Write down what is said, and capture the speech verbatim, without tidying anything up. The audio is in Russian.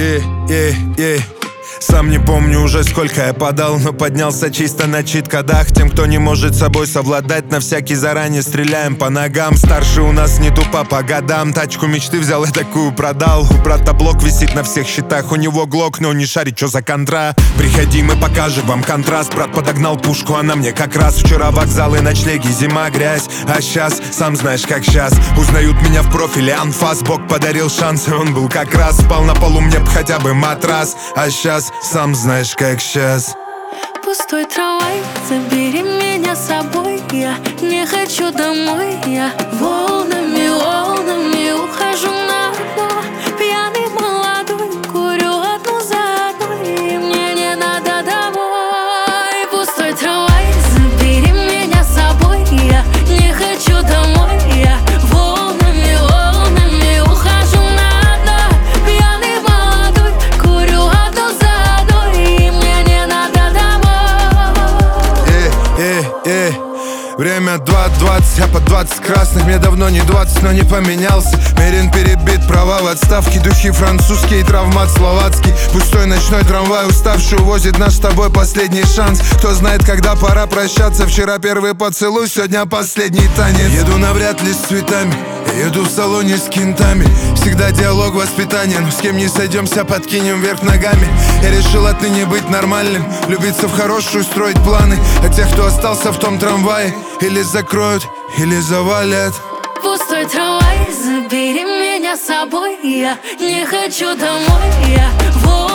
Ей, ей, ей. Сам не помню уже, сколько я подал, но поднялся чисто на чит-кодах. Тем, кто не может с собой совладать, на всякий заранее стреляем по ногам. Старший у нас не тупо по годам. Тачку мечты взял и такую продал. У брата блок висит на всех счетах. У него глок, но не шарит, что за контра. Приходи, мы покажем вам контраст. Брат подогнал пушку, она мне как раз. Вчера вокзалы, ночлеги, зима, грязь. А сейчас, сам знаешь, как сейчас. Узнают меня в профиле анфас. Бог подарил шанс, и он был как раз. Спал на полу, мне б хотя бы матрас. А сейчас сам знаешь, как сейчас. Пустой трамвай, забери меня с собой. Я не хочу домой. Я волнами, волнами ухожу на дно. Пьяный молодой, курю одну за одной, и мне не надо домой. Пустой трамвай, забери меня с собой. Я не хочу домой. Я волнами, волнами ухожу на дно. Пьяный молодой, курю одну за одной, и мне не надо домой. Эй, эй, время два двадцать, я по двадцать красных. Мне давно не двадцать, но не поменялся. Мерин перебит, права в отставке. Духи французские, травмат словацкий. Пустой ночной трамвай, уставший, увозит наш с тобой последний шанс. Кто знает, когда пора прощаться. Вчера первый поцелуй, сегодня последний танец. Еду навряд ли с цветами, я еду в салоне с кентами. Всегда диалог воспитания, но с кем не сойдемся, подкинем вверх ногами. Я решил отныне быть нормальным, влюбиться в хорошую, строить планы. А тех, кто остался в том трамвае, или закроют, или завалят. Пустой трамвай, забери меня с собой. Я не хочу домой. Я